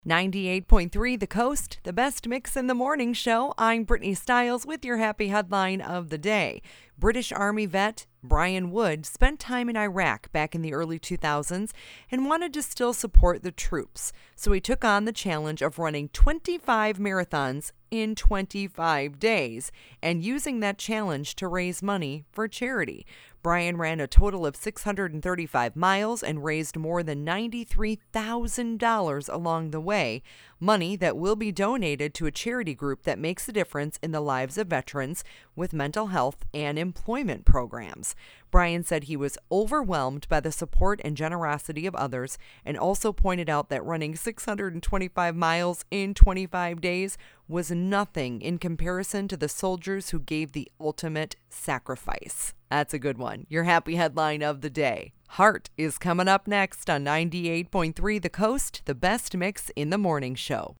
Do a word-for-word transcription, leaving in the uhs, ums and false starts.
ninety-eight point three The Coast, the best mix in the morning show. I'm Brittany Stiles with your happy headline of the day. British Army vet Brian Wood spent time in Iraq back in the early two thousands and wanted to still support the troops. So he took on the challenge of running twenty-five marathons in twenty-five days and using that challenge to raise money for charity. Brian ran a total of six hundred thirty-five miles and raised more than ninety-three thousand dollars along the way, money that will be donated to a charity group that makes a difference in the lives of veterans with mental health and employment programs. Brian said he was overwhelmed by the support and generosity of others and also pointed out that running six hundred twenty-five miles in twenty-five days was nothing in comparison to the soldiers who gave the ultimate sacrifice. That's a good one. Your happy headline of the day. Heart is coming up next on ninety-eight point three The Coast, the best mix in the morning show.